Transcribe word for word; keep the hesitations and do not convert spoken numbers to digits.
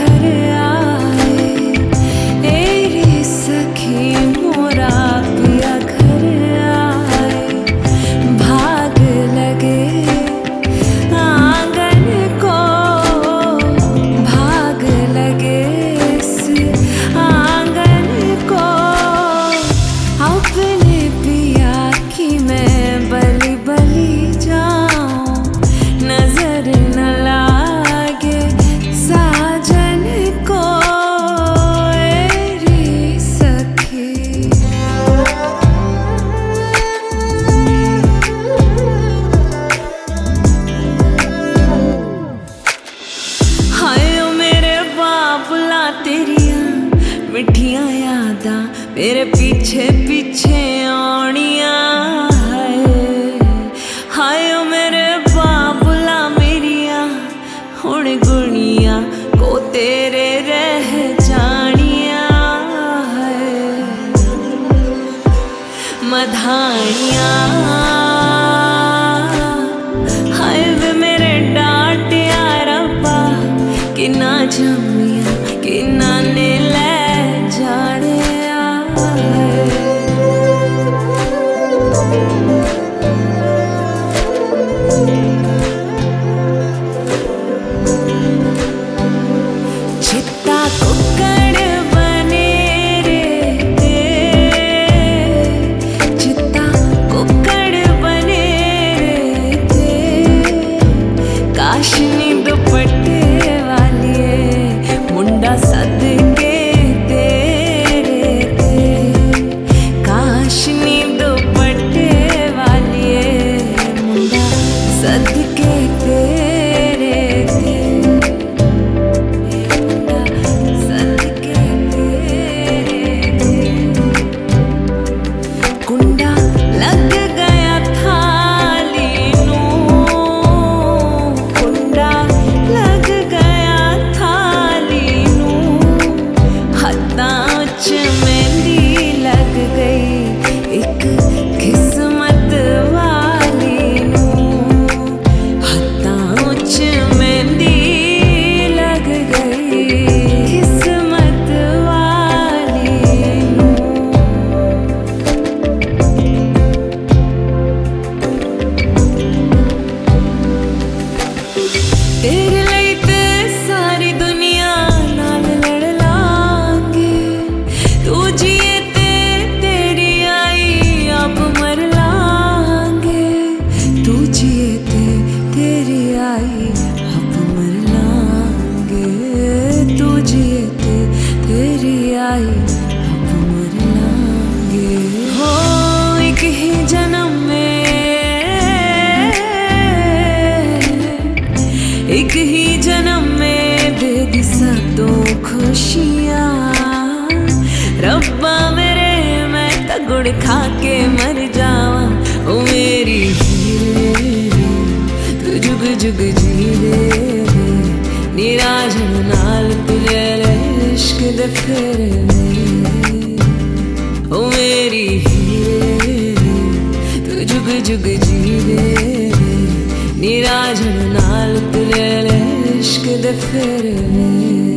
घर आए, एरी सखी मोरा पिया घर आए। भाग लगे आंगन को, भाग लगे इस आंगन को। अपने पिया की मैं बलि बलि जाऊं, नजर न लागे साजन को एरी सखी। हाय ओ मेरे बाबुला तेरिया मिठियां यादां मेरे पीछे पीछे आउणियां। हाय हाय ओ मेरे बाबुला मेरिया हुण गुणियां को तेरे रह जानियां। मधानियां हाय वे मेरे डांटिया रब्बा, किन्ना जम्मिया किन्ना ने लै जाने। चित्ता कुक्कड़ बने रे ते, चित्ता कुक्कड़ बने रे ते। काशनी दुपट्टे वालिए मुंडा सद के तेरे ते। काशनी दुपट्टे वालिए मुंडा सद के तेरे ते। कुंडा लग गया थाली नू, कुंडा लग गया थाली नू। हत्थां च मेहंदी लग गई एक किस्मत वाली नू। हत्थां च मेहंदी लग गई किस्मत वाली नू। तेरे लिए ते सारी दुनिया नाल लड़ लांगे। तू जिए ते तेरी आई आप मर लांगे। तू जिए ते तेरी आई आप मर लांगे। तू जिए ते तेरी आई आप मर लांगे। हो एक ही जन्म में, एक ही जन्म में दे दी सब खुशियां। रब्बा मेरे मैं तो गुड़ खा के मर जावा। ओ मेरी हीरे तू जुग जुग जी दे, निराजन नाल तुले इश्क दे फेरे। ओ मेरी हीरे तू जुग जुग जी दे, निराजन नाल तुले इश्क दे फेरे।